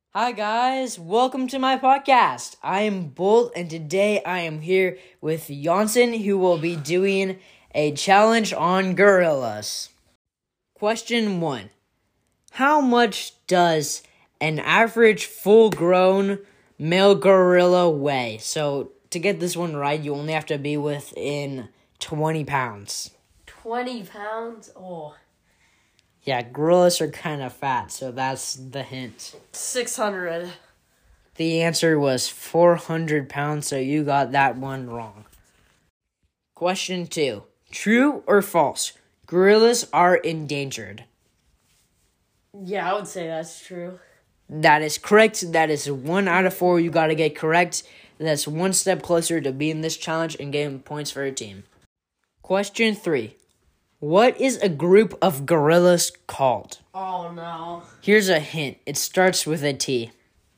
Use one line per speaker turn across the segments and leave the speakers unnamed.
Hi guys, welcome to my podcast. I am Bolt and today I am here with Janssen who will be doing a challenge on gorillas. Question 1. How much does an average full-grown male gorilla weigh? So to get this one right, you only have to be within 20 pounds.
20 pounds? Oh.
Yeah, gorillas are kind of fat, so that's the hint.
600.
The answer was 400 pounds, so you got that one wrong. Question 2. True or false? Gorillas are endangered.
Yeah, I would say that's true.
That is correct. That is 1 out of 4 you gotta get correct. That's one step closer to beating this challenge and getting points for your team. Question 3. What is a group of gorillas called?
Oh, no.
Here's a hint. It starts with a T.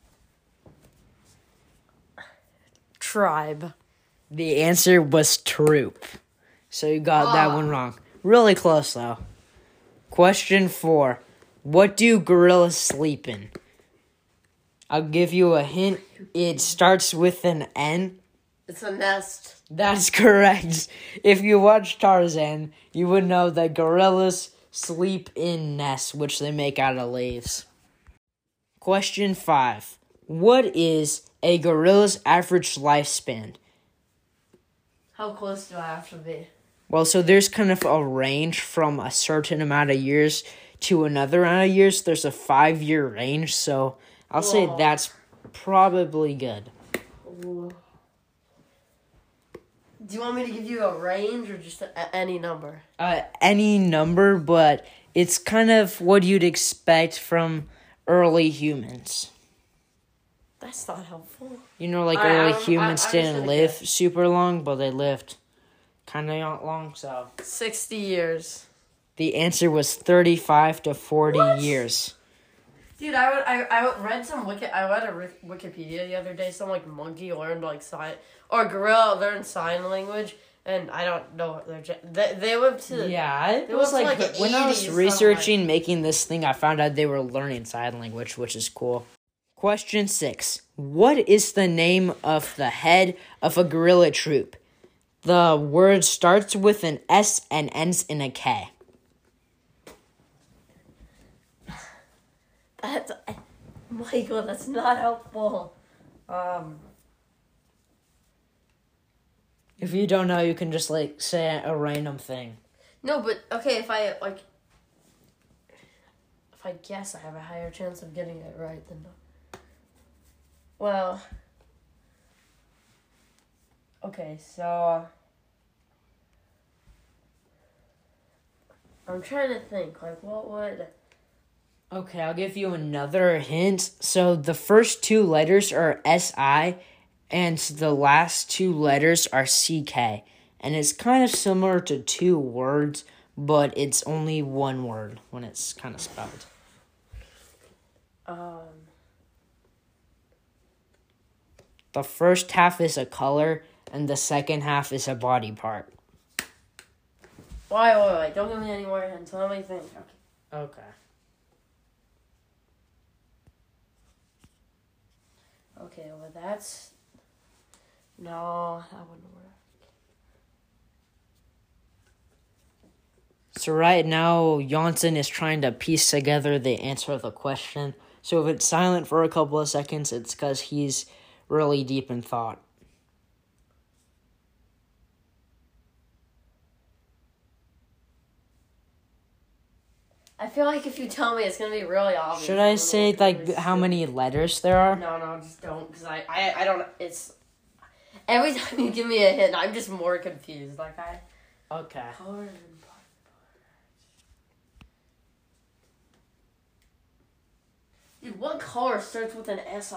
Tribe.
The answer was troop. So you got that one wrong. Really close, though. Question 4. What do gorillas sleep in? I'll give you a hint. It starts with an N.
It's a nest.
That's correct. If you watch Tarzan, you would know that gorillas sleep in nests, which they make out of leaves. Question 5. What is a gorilla's average lifespan?
How close do I have to be?
Well, so there's kind of a range from a certain amount of years to another amount of years. There's a 5-year range, so I'll say that's probably good.
Ooh. Do you want me to give you a range or just any number?
Any number, but it's kind of what you'd expect from early humans.
That's not helpful.
You know, like early humans didn't live super long, but they lived kind of long, so.
60 years.
The answer was 35 to 40 years.
Dude, I read a Wikipedia the other day. Some monkey learned sign, or gorilla learned sign language, and I don't know what they live to.
Yeah, it was when I was researching making this thing, I found out they were learning sign language, which is cool. Question 6. What is the name of the head of a gorilla troop? The word starts with an S and ends in a K.
Michael, that's not helpful.
If you don't know, you can just say a random thing.
No, but okay, if I guess, I have a higher chance of getting it right than not. Well, okay, so I'm trying to think, what would...
Okay, I'll give you another hint. So the first 2 letters are SI, and the last 2 letters are CK. And it's kind of similar to 2 words, but it's only 1 word when it's kind of spelled. The first half is a color, and the second half is a body part.
Wait. Don't give me any more hints. Let me think.
Okay.
Okay, well, that's... No, that wouldn't work.
So right now, Janssen is trying to piece together the answer of the question. So if it's silent for a couple of seconds, it's because he's really deep in thought.
I feel like if you tell me, it's going to be really obvious.
Should I say, how many letters there are?
No, just don't, because I don't, it's... Every time you give me a hint, I'm just more confused,
Okay.
Dude, what color starts with an SI?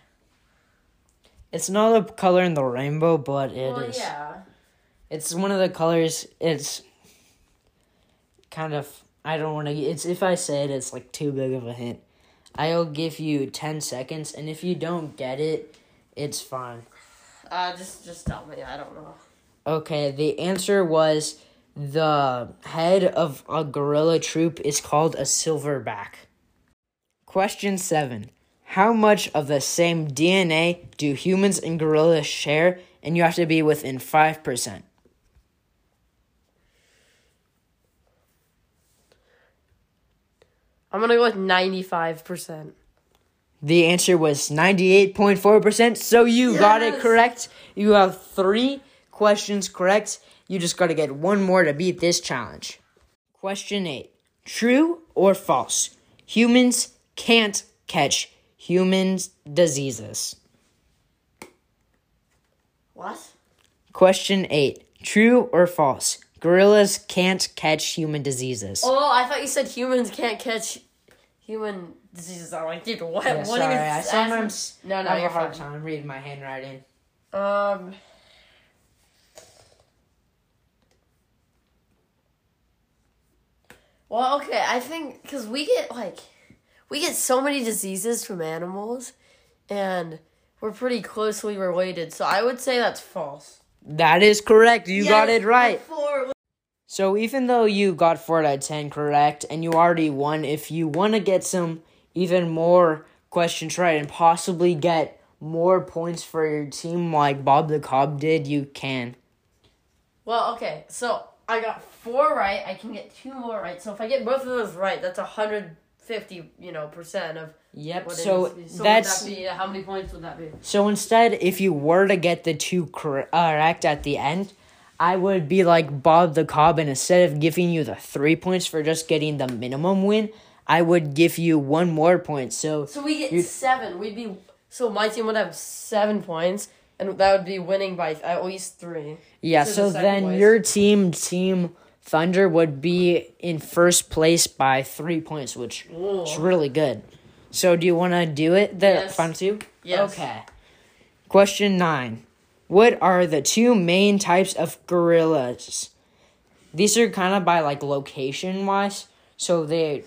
It's not a color in the rainbow, but it is.
Yeah.
It's one of the colors, it's kind of... I don't want to... if I say it, it's too big of a hint. I'll give you 10 seconds, and if you don't get it, it's fine.
Just tell me. I don't know.
Okay, the answer was the head of a gorilla troop is called a silverback. Question 7. How much of the same DNA do humans and gorillas share? And you have to be within 5%.
I'm gonna go with 95%.
The answer was 98.4%, so you got it correct. You have 3 questions correct. You just got to get one more to beat this challenge. Question 8. True or false? Humans can't catch human diseases.
What?
Question 8. True or false? Gorillas can't catch human diseases.
Oh, I thought you said humans can't catch human diseases. I'm like, dude, what?
Yeah,
what
sorry, I sometimes
No,
have
you're
a hard
fine.
time reading my handwriting.
Well, okay, I think because we get so many diseases from animals, and we're pretty closely related. So I would say that's false.
That is correct. You got it right.
4.
So even though you got 4 out of 10 correct and you already won, if you want to get some even more questions right and possibly get more points for your team like Bob the Cobb did, you can.
Well, okay, so I got 4 right. I can get 2 more right. So if I get both of those right, that's 150, percent of
Yep.
what
So
it is. So
that's
would that be, how many points would that be?
so instead, if you were to get the 2 correct at the end, I would be like Bob the Cobb, and instead of giving you the 3 points for just getting the minimum win, I would give you 1 more point. So
we get 7. So my team would have 7 points, and that would be winning by at least 3.
yeah,
to
so
the second
then
place.
your Team Thunder would be in first place by 3 points, which is really good. So do you want to do it?
Yes.
Final 2?
Yes.
Okay. Question 9. What are the 2 main types of gorillas? These are kind of by like location wise. So their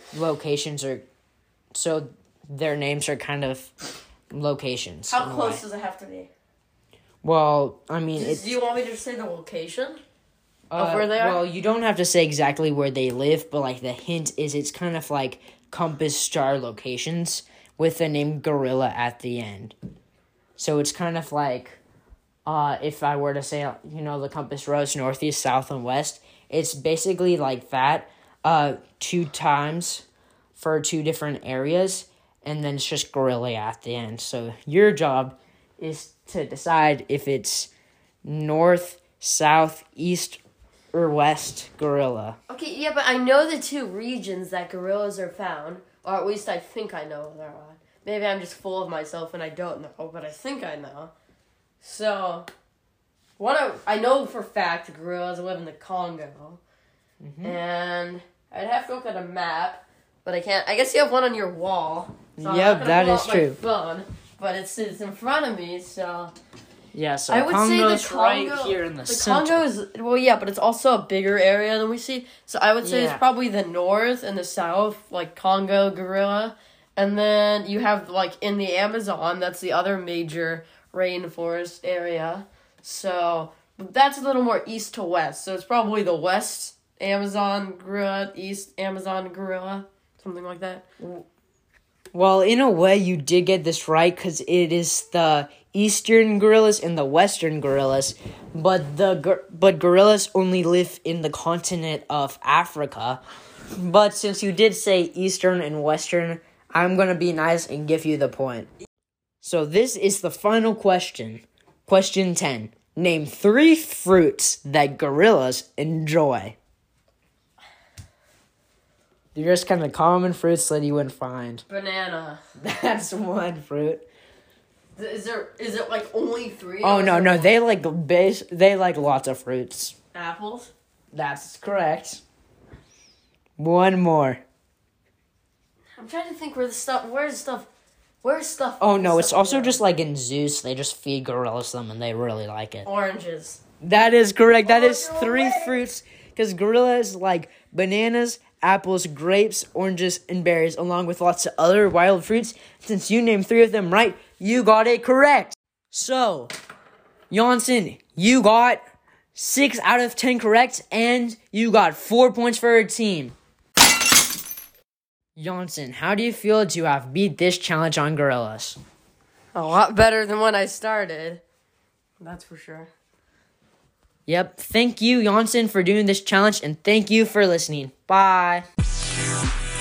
names are kind of locations.
How
in a
close
way.
does it have to be?
Well, I mean,
Do you want me to say the location of where they are?
Well, you don't have to say exactly where they live, but like the hint is it's kind of like compass star locations with the name gorilla at the end. So it's kind of like if I were to say, the compass rose northeast, south, and west, it's basically like that 2 times for 2 different areas, and then it's just gorilla at the end. So your job is to decide if it's north, south, east, or west gorilla.
Okay, yeah, but I know the 2 regions that gorillas are found, or at least I think I know where they're on. Maybe I'm just full of myself and I don't know, but I think I know. So, I know for fact gorillas live in the Congo, and I'd have to look at a map, but I can't. I guess you have one on your wall. So I'm not
Yep,
gonna
that
pull
is
out
true.
My phone, but it's in front of me, so.
Yeah, so
I would
Congo's
say the Congo,
right here in the
Congo
center.
is, well, yeah, but it's also a bigger area than we see. So I would say
Yeah.
it's probably the north and the south, like Congo gorilla. And then you have, like, in the Amazon, that's the other major rainforest area. So that's a little more east to west. So it's probably the west Amazon gorilla, east Amazon gorilla, something like that.
Well, in a way, you did get this right because it is the eastern gorillas and the western gorillas, but gorillas only live in the continent of Africa. But since you did say eastern and western, I'm gonna be nice and give you the point. So this is the final question. Question 10. Name 3 fruits that gorillas enjoy. They're just kind of common fruits that you wouldn't find.
Banana.
That's one fruit.
Is it like only 3?
Oh
or is
no,
there
they
more?
they like lots of fruits.
Apples?
That's correct. One more.
I'm trying to think where's stuff.
Oh no, it's also just like in zoos, they just feed gorillas them and they really like it.
Oranges.
That is correct. That is
no
3
way.
fruits because gorillas like bananas, apples, grapes, oranges, and berries, along with lots of other wild fruits. Since you named 3 of them right, you got it correct. So, Janssen, you got 6 out of 10 correct, and you got 4 points for your team. Janssen, how do you feel to have beat this challenge on gorillas?
A lot better than when I started. That's for sure.
Yep. Thank you, Janssen, for doing this challenge, and thank you for listening. Bye.